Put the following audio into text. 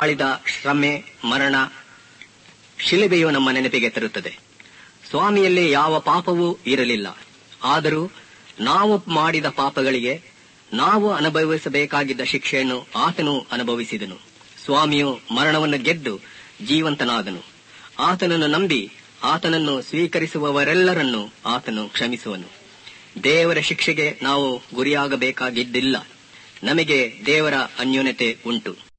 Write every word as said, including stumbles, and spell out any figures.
ತಾಳಿದ ಶ್ರಮೆ, ಮರಣ, ಶಿಲುಬೆಯು ನಮ್ಮ ನೆನಪಿಗೆ ತರುತ್ತದೆ. ಸ್ವಾಮಿಯಲ್ಲಿ ಯಾವ ಪಾಪವೂ ಇರಲಿಲ್ಲ. ಆದರೂ ನಾವು ಮಾಡಿದ ಪಾಪಗಳಿಗೆ ನಾವು ಅನುಭವಿಸಬೇಕಾಗಿದ್ದ ಶಿಕ್ಷೆಯನ್ನು ಆತನು ಅನುಭವಿಸಿದನು. ಸ್ವಾಮಿಯು ಮರಣವನ್ನು ಗೆದ್ದು ಜೀವಂತನಾದನು. ಆತನನ್ನು ನಂಬಿ ಆತನನ್ನು ಸ್ವೀಕರಿಸುವವರೆಲ್ಲರನ್ನೂ ಆತನು ಕ್ಷಮಿಸುವನು. ದೇವರ ಶಿಕ್ಷೆಗೆ ನಾವು ಗುರಿಯಾಗಬೇಕಾಗಿದ್ದಿಲ್ಲ. ನಮಗೆ ದೇವರ ಅನ್ಯೋನ್ಯತೆ ಉಂಟು.